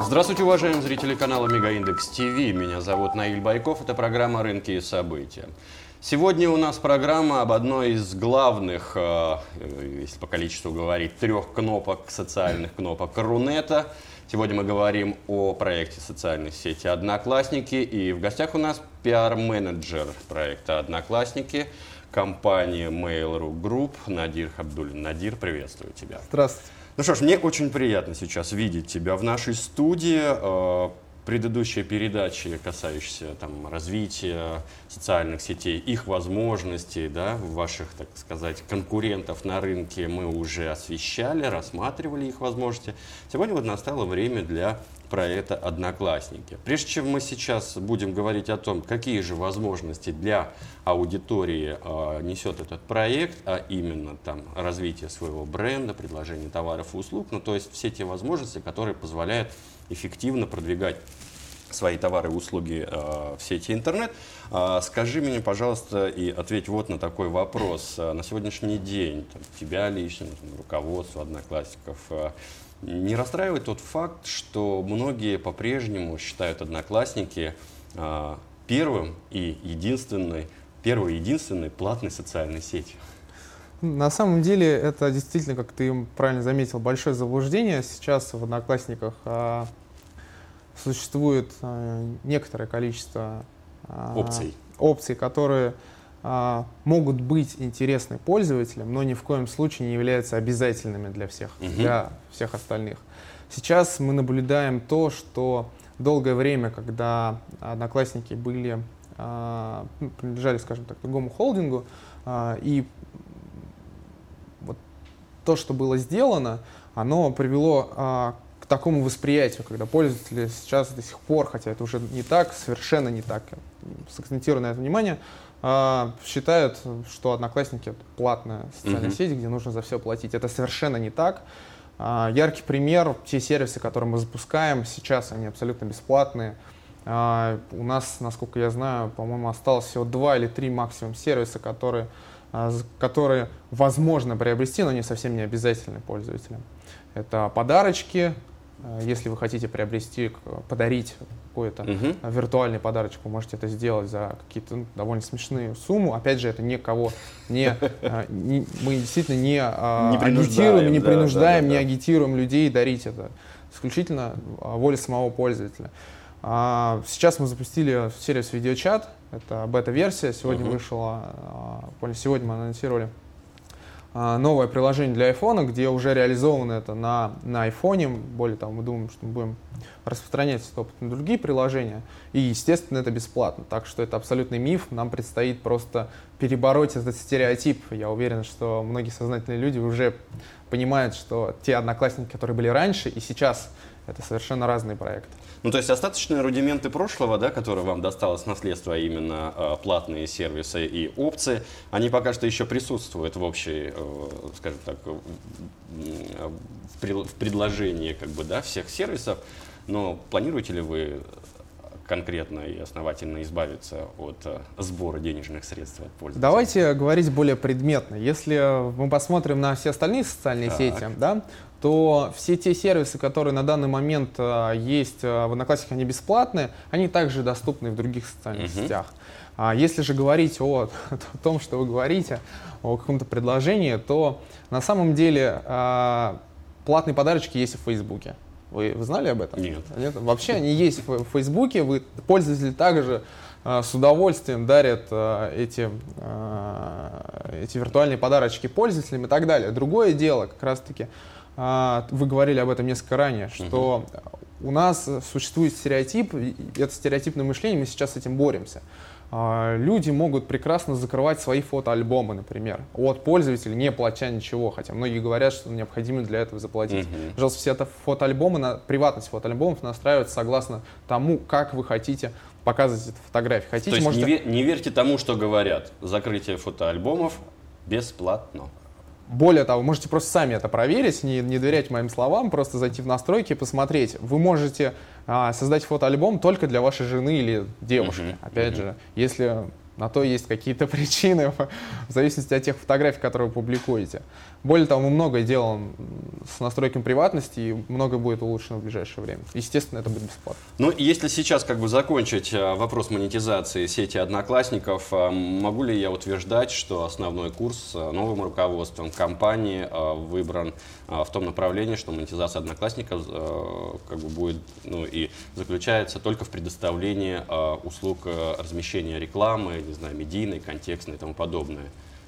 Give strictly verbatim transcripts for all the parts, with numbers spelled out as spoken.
Здравствуйте, уважаемые зрители канала Мегаиндекс ТВ. Меня зовут Наиль Байков. Это программа «Рынки и события». Сегодня у нас программа об одной из главных, если по количеству говорить, трех кнопок, социальных кнопок Рунета. Сегодня мы говорим о проекте социальной сети «Одноклассники». И в гостях у нас пиар-менеджер проекта «Одноклассники», компания Mail.ru Group Надир Хабдуллин. Надир, приветствую тебя. Здравствуйте. Ну что ж, мне очень приятно сейчас видеть тебя в нашей студии. Предыдущие передачи, касающиеся там, развития социальных сетей, их возможностей, да, ваших, так сказать, конкурентов на рынке мы уже освещали, рассматривали их возможности. Сегодня вот настало время для проекта «Одноклассники». Прежде чем мы сейчас будем говорить о том, какие же возможности для аудитории э, несет этот проект, а именно там развитие своего бренда, предложение товаров и услуг, ну то есть все те возможности, которые позволяют эффективно продвигать свои товары и услуги э, в сети интернет. Э, скажи мне, пожалуйста, и ответь вот на такой вопрос. Э, на сегодняшний день там, тебя лично, там, руководство Одноклассников, э, не расстраивает тот факт, что многие по-прежнему считают Одноклассники э, первым и единственной, первой и единственной платной социальной сетью? На самом деле это действительно, как ты правильно заметил, большое заблуждение. Сейчас в Одноклассниках а, существует а, некоторое количество а, опций. опций, которые а, могут быть интересны пользователям, но ни в коем случае не являются обязательными для всех, угу. для всех остальных. Сейчас мы наблюдаем то, что долгое время, когда Одноклассники были, а, принадлежали, скажем так, другому холдингу, а, и то, что было сделано, оно привело а, к такому восприятию, когда пользователи сейчас до сих пор, хотя это уже не так, совершенно не так, сакцентирую на это внимание, а, считают, что Одноклассники — это платная социальная mm-hmm. сеть, где нужно за все платить. Это совершенно не так. А, яркий пример, те сервисы, которые мы запускаем, сейчас они абсолютно бесплатные. А, у нас, насколько я знаю, по-моему, осталось всего два или три максимум сервиса, которые которые возможно приобрести, но не совсем не обязательны пользователям. Это подарочки. Если вы хотите приобрести, подарить какой-то uh-huh. виртуальный подарочек, вы можете это сделать за какие-то ну, довольно смешные суммы. Опять же, это никого не, не мы действительно не, не агитируем, не принуждаем, да, да, да, не агитируем людей дарить это. Исключительно воля самого пользователя. Сейчас мы запустили сервис видеочат. Это бета-версия. Сегодня uh-huh. вышло, сегодня мы анонсировали новое приложение для iPhone, где уже реализовано это на, на iPhone. Более того, мы думаем, что мы будем распространять этот опыт на другие приложения. И, естественно, это бесплатно. Так что это абсолютный миф. Нам предстоит просто перебороть этот стереотип. Я уверен, что многие сознательные люди уже понимают, что те Одноклассники, которые были раньше и сейчас, это совершенно разные проекты. Ну, то есть остаточные рудименты прошлого, да, которые вам досталось в наследство, а именно э, платные сервисы и опции, они пока что еще присутствуют в общей, э, скажем так, в, в, в предложении как бы, да, всех сервисов. Но планируете ли вы конкретно и основательно избавиться от э, сбора денежных средств от пользователей? Давайте говорить более предметно. Если мы посмотрим на все остальные социальные так. сети, да, то все те сервисы, которые на данный момент а, есть а, в Одноклассниках, они бесплатные, они также доступны и в других социальных uh-huh. сетях. А если же говорить о, о том, что вы говорите, о каком-то предложении, то на самом деле а, платные подарочки есть и в Фейсбуке. Вы, вы знали об этом? Нет. Нет. Вообще они есть в Фейсбуке, вы, пользователи также а, с удовольствием дарят а, эти, а, эти виртуальные подарочки пользователям и так далее. Другое дело, как раз-таки, вы говорили об этом несколько ранее, что uh-huh. у нас существует стереотип, и это стереотипное мышление, мы сейчас с этим боремся. Люди могут прекрасно закрывать свои фотоальбомы, например, от пользователей, не платя ничего, хотя многие говорят, что необходимо для этого заплатить. Uh-huh. Пожалуйста, все это фотоальбомы, на, приватность фотоальбомов настраивается согласно тому, как вы хотите показывать эти фотографии. Хотите, То есть можете... не, ве- не верьте тому, что говорят. Закрытие фотоальбомов бесплатно. Более того, можете просто сами это проверить, не, не доверять моим словам, просто зайти в настройки и посмотреть. Вы можете а, создать фотоальбом только для вашей жены или девушки. Uh-huh. Опять uh-huh. же, если На то есть какие-то причины, в зависимости от тех фотографий, которые вы публикуете. Более того, мы многое делаем с настройками приватности, и многое будет улучшено в ближайшее время. Естественно, это будет бесплатно. Ну, если сейчас как бы закончить вопрос монетизации сети Одноклассников, могу ли я утверждать, что основной курс новым руководством компании выбран в том направлении, что монетизация Одноклассников как бы будет, ну, и заключается только в предоставлении услуг размещения рекламы, не знаю, медийной, контекстной и тому подобное?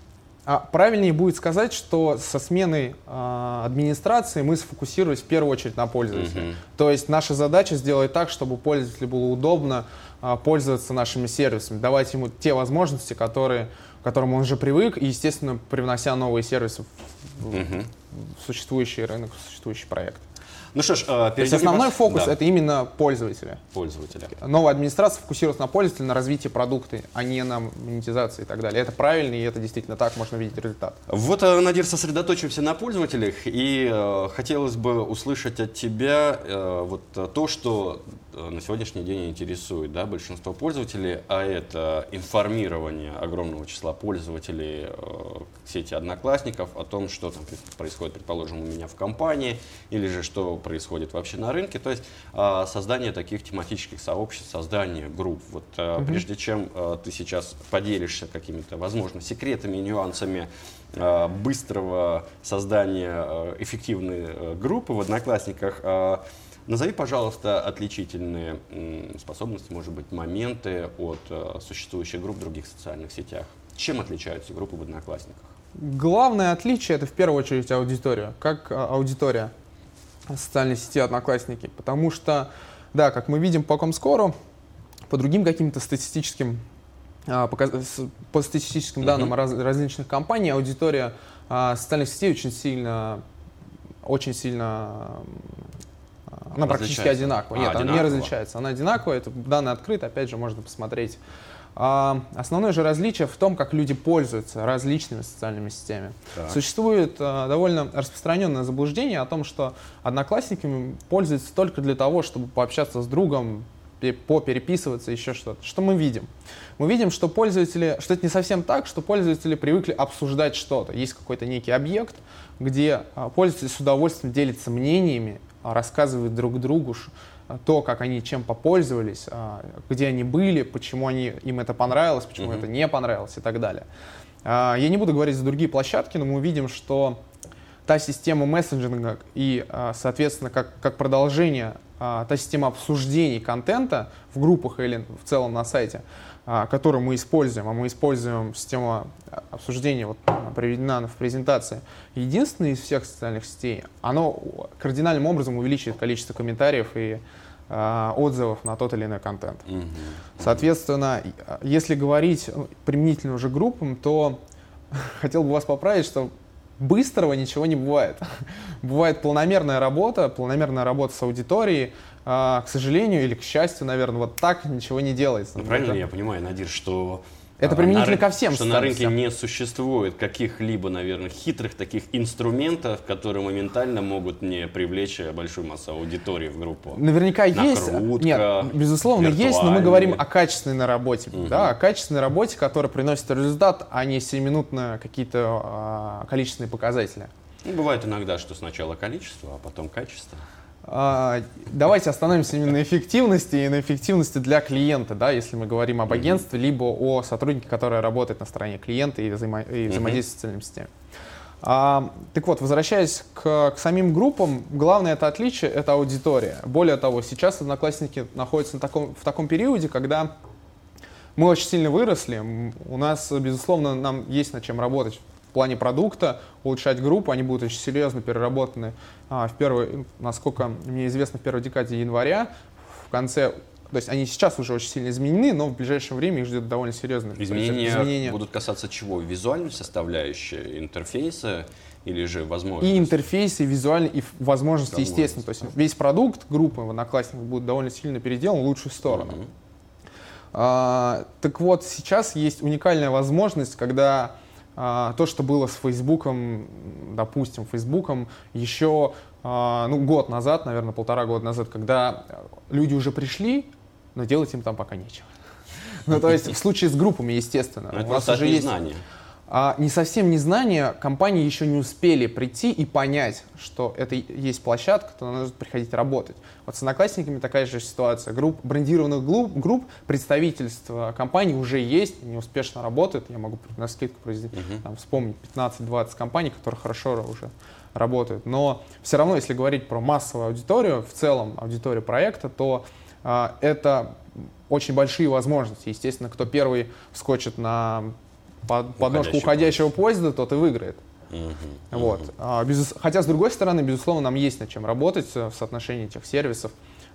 А правильнее будет сказать, что со сменой э, администрации мы сфокусировались в первую очередь на пользователе. Mm-hmm. То есть наша задача сделать так, чтобы пользователю было удобно э, пользоваться нашими сервисами, давать ему те возможности, которые, к которым он уже привык, и, естественно, привнося новые сервисы в, mm-hmm. в существующий рынок, в существующий проект. Ну что ж, э, То есть основной вас... фокус да. это именно пользователи. Пользователи. Новая администрация фокусируется на пользователе, на развитии продукта, а не на монетизации и так далее. Это правильно, и это действительно так, можно видеть результат. Вот, Надир, сосредоточимся на пользователях, и э, хотелось бы услышать от тебя э, вот то, что на сегодняшний день интересует, да, большинство пользователей, а это информирование огромного числа пользователей э, сети Одноклассников о том, что там происходит, предположим, у меня в компании, или же что происходит вообще на рынке, то есть э, создание таких тематических сообществ, создание групп. Вот э, mm-hmm. прежде чем э, ты сейчас поделишься какими-то, возможно, секретами и нюансами э, быстрого создания э, эффективной э, группы в Одноклассниках, э, назови, пожалуйста, отличительные м, способности, может быть, моменты от э, существующих групп в других социальных сетях. Чем отличаются группы в Одноклассниках? Главное отличие — это в первую очередь аудитория. Как а, аудитория социальной сети Одноклассники. Потому что, да, как мы видим по Комскору, по другим каким-то статистическим, а, по, по статистическим mm-hmm. данным раз, различных компаний, аудитория а, социальных сетей очень сильно, очень сильно она практически одинаковая. Нет, а, она одинаково. не различается. Она одинаковая, это данные открыты, опять же, можно посмотреть. А, основное же различие в том, как люди пользуются различными социальными сетями. Так. Существует а, довольно распространенное заблуждение о том, что Одноклассниками пользуются только для того, чтобы пообщаться с другом, попереписываться, еще что-то. Что мы видим? Мы видим, что пользователи, что это не совсем так, что пользователи привыкли обсуждать что-то. Есть какой-то некий объект, где а, пользователи с удовольствием делятся мнениями, рассказывают друг другу то, как они чем попользовались, где они были, почему они, им это понравилось, почему mm-hmm. это не понравилось и так далее. Я не буду говорить за другие площадки, но мы увидим, что та система мессенджинга и, соответственно, как, как продолжение, та система обсуждений контента в группах или в целом на сайте, которую мы используем, а мы используем систему обсуждения, вот приведена в презентации, единственная из всех социальных сетей, оно кардинальным образом увеличивает количество комментариев и э, отзывов на тот или иной контент. Mm-hmm. Соответственно, если говорить применительно уже группам, то хотел бы вас поправить, что быстрого ничего не бывает. Бывает планомерная работа, планомерная работа с аудиторией. А, к сожалению или к счастью, наверное, вот так ничего не делается. Ну, правильно это... я понимаю, Надир, что это применительно на, ко всем, что на рынке не существует каких-либо, наверное, хитрых таких инструментов, которые моментально могут мне привлечь большую массу аудитории в группу. Наверняка есть. Нет, безусловно, есть, но мы говорим о качественной работе, угу. да, о качественной работе, которая приносит результат, а не сиюминутно какие-то а, количественные показатели. Ну, бывает иногда, что сначала количество, а потом качество. Давайте остановимся именно на эффективности и на эффективности для клиента, да, если мы говорим об агентстве, mm-hmm. либо о сотруднике, который работает на стороне клиента и, взаимо- и взаимодействует mm-hmm. с социальными сетями. А, так вот, возвращаясь к, к самим группам, главное это отличие — это аудитория. Более того, сейчас Одноклассники находятся на таком, в таком периоде, когда мы очень сильно выросли, у нас, безусловно, нам есть над чем работать. В плане продукта, улучшать группу, они будут очень серьезно переработаны а, в первой, насколько мне известно, в первой декаде января, в конце, то есть они сейчас уже очень сильно изменены, но в ближайшее время их ждет довольно серьезные изменения. Изменения будут касаться чего? Визуальной составляющей, интерфейса или же возможности? И интерфейсы, и визуальные, и возможности, естественно. То есть весь продукт группы в Одноклассниках будет довольно сильно переделан в лучшую сторону. Mm-hmm. а, так вот, сейчас есть уникальная возможность, когда то, что было с Фейсбуком, допустим, Фейсбуком еще ну, год назад, наверное, полтора года назад, когда люди уже пришли, но делать им там пока нечего. Ну, то есть в случае с группами, естественно. Но это У нас просто от уже есть незнания. а, не совсем незнание, компании еще не успели прийти и понять, что это и есть площадка, то нужно приходить работать. Вот с Одноклассниками такая же ситуация. Групп, брендированных групп, групп представительства компаний уже есть, они успешно работают. Я могу на скидку произвести, Мгм. там, вспомнить пятнадцать-двадцать компаний, которые хорошо уже работают. Но все равно, если говорить про массовую аудиторию, в целом аудиторию проекта, то а, это очень большие возможности. Естественно, кто первый вскочит на под, подножку Уходящий уходящего поезда, тот и выиграет. Мгм. Вот. Мгм. А, безус- Хотя, с другой стороны, безусловно, нам есть над чем работать э, в соотношении этих сервисов.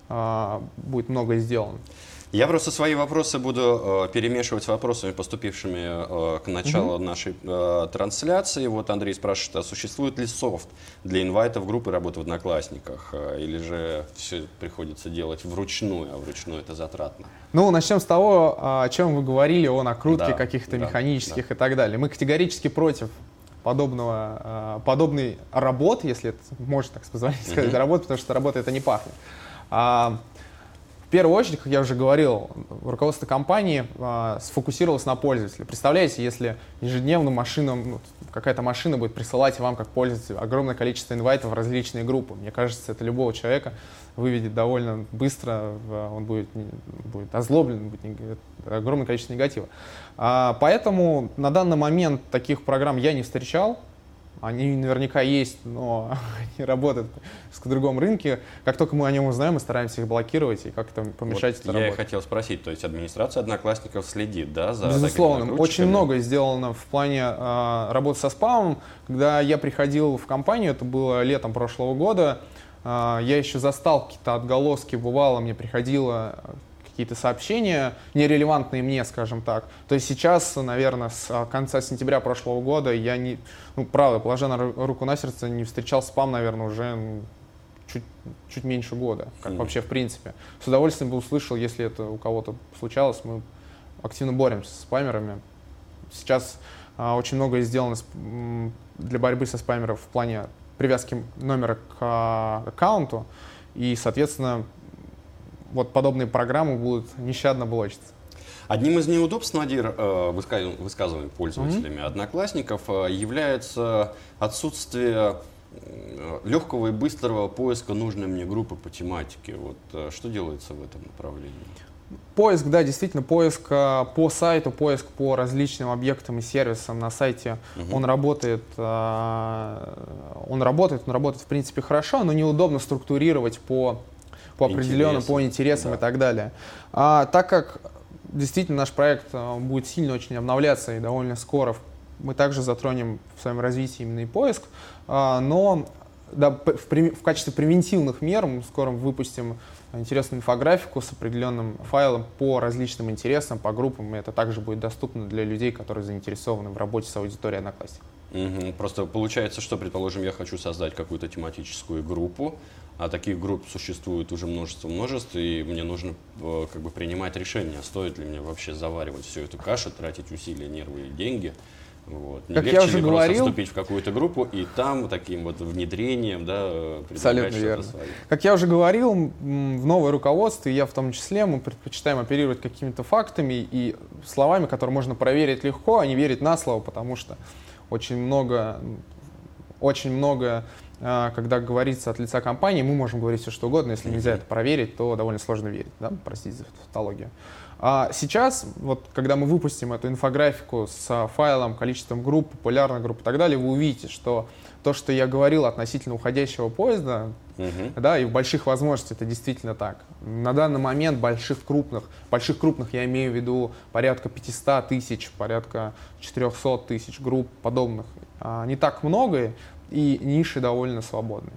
а, Будет многое сделано. Я просто свои вопросы буду э, перемешивать с вопросами, поступившими э, к началу нашей э, трансляции. Вот Андрей спрашивает, а существует ли софт для инвайтов группы работы в Одноклассниках? Э, или же все приходится делать вручную, а вручную это затратно? Ну, начнем с того, о чем вы говорили, о накрутке Да, каких-то да, механических и так далее. Мы категорически против подобного, э, подобной работы, если это можно так позволить сказать, Мгм. работы, потому что работа это не пахнет. А, в первую очередь, как я уже говорил, руководство компании а, сфокусировалось на пользователе. Представляете, если ежедневно машина, ну, какая-то машина будет присылать вам как пользователь огромное количество инвайтов в различные группы. Мне кажется, это любого человека выведет довольно быстро, в- он будет, не- будет озлоблен, будет нег- огромное количество негатива. А, поэтому на данный момент таких программ я не встречал. Они наверняка есть, но они работают в другом рынке. Как только мы о нем узнаем, мы стараемся их блокировать и как-то помешать Вот этой я и работе. хотел спросить, то есть администрация Одноклассников следит, да, за Безусловно, такими очень накрутчиками? многое сделано в плане э, работы со спамом. Когда я приходил в компанию, это было летом прошлого года, э, я еще застал какие-то отголоски, бывало, мне приходило какие-то сообщения, нерелевантные мне, скажем так. То есть сейчас, наверное, с а, конца сентября прошлого года я не, ну, правда, положа на ру- руку на сердце, не встречал спам, наверное, уже ну, чуть, чуть меньше года, как Мгм. вообще в принципе. С удовольствием бы услышал, если это у кого-то случалось, мы активно боремся с спамерами. Сейчас а, очень многое сделано с- м, для борьбы со спамером в плане привязки номера к а, аккаунту, и, соответственно, вот подобные программы будут нещадно блочиться. Одним из неудобств, Надир, э, выска- высказываемых пользователями Одноклассников, э, является отсутствие э, легкого и быстрого поиска нужной мне группы по тематике. Вот э, что делается в этом направлении? Поиск, да, действительно, поиск а, по сайту, поиск по различным объектам и сервисам на сайте, Мгм. он работает, а, он работает, он работает в принципе хорошо, но неудобно структурировать по, по определенным, Интересам, по интересам да. и так далее. А, так как действительно наш проект а, будет сильно очень обновляться и довольно скоро, мы также затронем в своем развитии именно и поиск, а, но да, п- в, прев- в качестве превентивных мер мы скоро выпустим интересную инфографику с определенным файлом по различным интересам, по группам, и это также будет доступно для людей, которые заинтересованы в работе с аудиторией Одноклассников. Мгм. Просто получается, что, предположим, я хочу создать какую-то тематическую группу, а таких групп существует уже множество множеств, и мне нужно э, как бы принимать решение, стоит ли мне вообще заваривать всю эту кашу, тратить усилия, нервы и деньги. Вот. Не Как я легче уже ли просто говорил- вступить в какую-то группу и там таким вот внедрением, да, э, предлагать Абсолютно что-то верно. свое. Как я уже говорил, м, в новое руководство, и я в том числе, мы предпочитаем оперировать какими-то фактами и словами, которые можно проверить легко, а не верить на слово, потому что очень много, м, очень много, а, когда говорится от лица компании, мы можем говорить все что угодно, если нельзя это проверить, то довольно сложно верить, да? Простите за тавтологию. А сейчас, вот, когда мы выпустим эту инфографику с файлом, количеством групп, популярных групп и так далее, вы увидите, что то, что я говорил относительно уходящего поезда, Мгм. да, и больших возможностей, это действительно так. На данный момент больших крупных, больших крупных я имею в виду порядка пятьсот тысяч, порядка четыреста тысяч групп подобных, а, не так много, и ниши довольно свободные.